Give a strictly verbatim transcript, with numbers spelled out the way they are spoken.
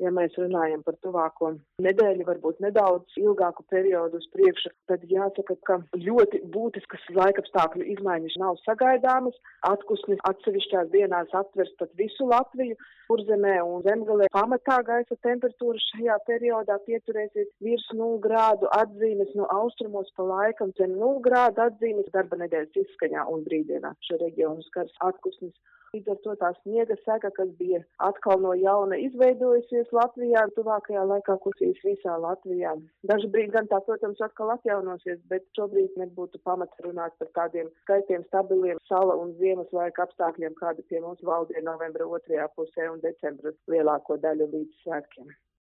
Ja mēs runājam par tuvāko nedēļu, varbūt nedaudz ilgāku periodu uz priekšu, tad jāsaka, ka ļoti būtiskas laikapstākļu izmaiņas nav sagaidāmas. Atpūsnis atsevišķās dienās atvers pat visu Latviju. Kurzemē un Zemgalē pamatā gaisa temperatūra šajā periodā pieturēsies virs nulles grādu atzīmes, no austrumos pa laikam zem nulles grādu atzīmes darba nedēļas izskaņā un brīvdienā šo reģionu skars atpūsnis. Līdz ar to tā sniega sega, kas bija atkal no jauna izveidojusies Latvijā, tuvākajā laikā kusīs visā Latvijā. Daži brīdi gan tā, protams, atkal atjaunosies, bet šobrīd nebūtu pamata runāt par tādiem skaistiem, stabiliem sala un ziemas laika apstākļiem, kādi pie mums valdīja novembra otrajā pusē un decembra lielāko daļu līdz svētkiem.